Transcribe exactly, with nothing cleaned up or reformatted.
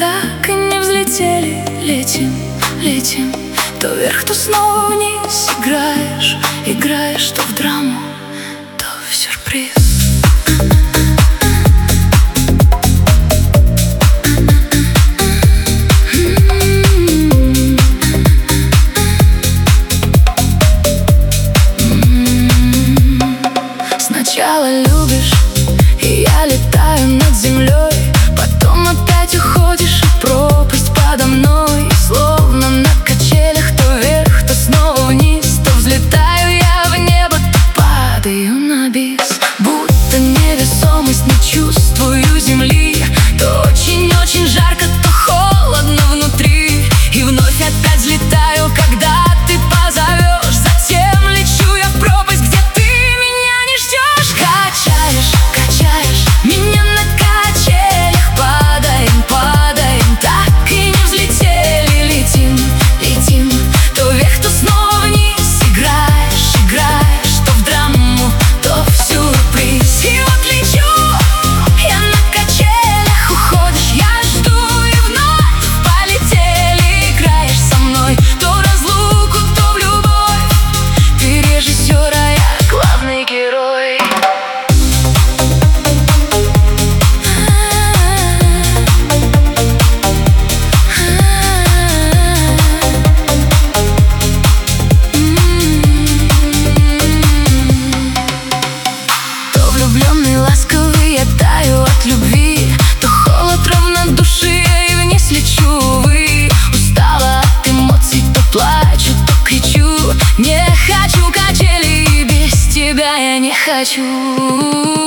так и не взлетели. Летим, летим, то вверх, то снова вниз. Играешь, играешь то в драму, то в сюрприз. Сначала любишь, и я летаю над землей, потом опять уходишь, и пропасть подо мной. И словно на качелях, то вверх, то снова вниз. То взлетаю я в небо, то падаю на бис. Будто невесомость, не чувствую земли. То очень-очень жарко, то холодно внутри. И вновь опять взлетаю, когда ты позовешь. Затем лечу я в пропасть, где ты меня не ждешь. Качаешь, качаешь меня на качелях. Падаем, падаем, так и не взлетели. Летим, летим, то вверх, то снова вниз. Играешь, играешь то в драму, то в сюрприз. И вот лечу я на качелях, уходишь, я жду, и вновь полетели. Играешь со мной то в разлуку, то в любовь. Ты режиссер, а я главный герой. То влюбленный, ласковый, я таю от любви. То холод равнодушия, и вниз лечу, увы. Устала от эмоций, то плачу, то кричу. Не хочу качели, и без тебя я не хочу.